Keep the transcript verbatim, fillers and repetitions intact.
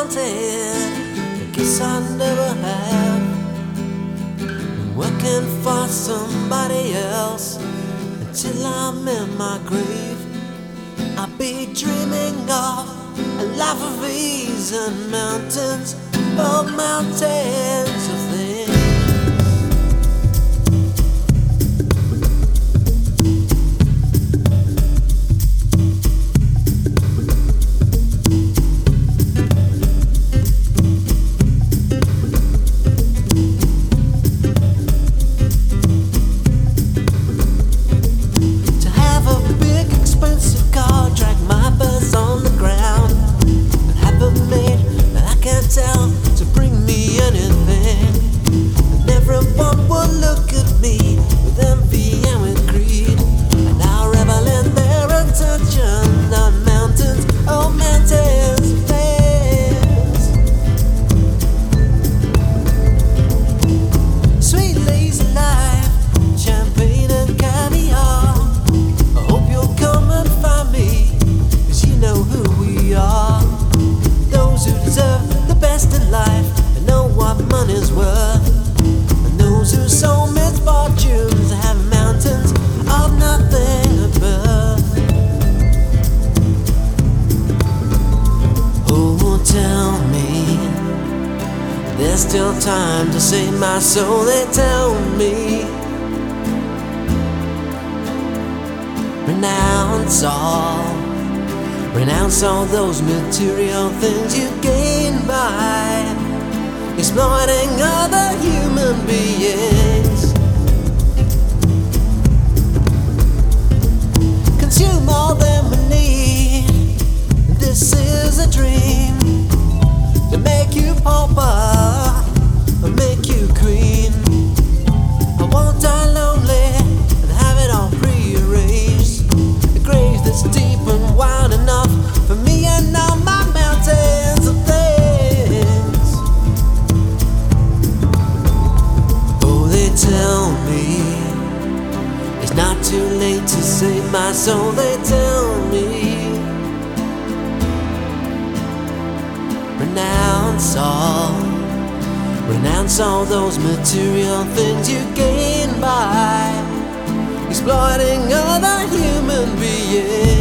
wanted, I guess I never have. Working for somebody else until I'm in my grave. I'll be dreaming of a life of ease and mountains, oh mountains of things. To bring me anything, and everyone will look at me with envy and with greed, and I'll revel in their attention on mountains, oh mountains of things. Sweet lazy life, champagne and caviar. I hope you'll come and find me, 'cause you know who we are. Those who deserve the best in life and know what money's worth, and those who sow misfortunes have mountains of nothing above. Oh, tell me there's still time to save my soul. They tell me renounce all Renounce all those material things you gain by exploiting other human beings. Consume all that we need. This is a dream to make you pauper or make you queen. I won't die lonely and have it all prearranged. A grave that's deep and wide enough for me and all my mountains of things. Oh, they tell me it's not too late to save my soul. They tell me renounce all Renounce all those material things you gain by exploiting other human beings.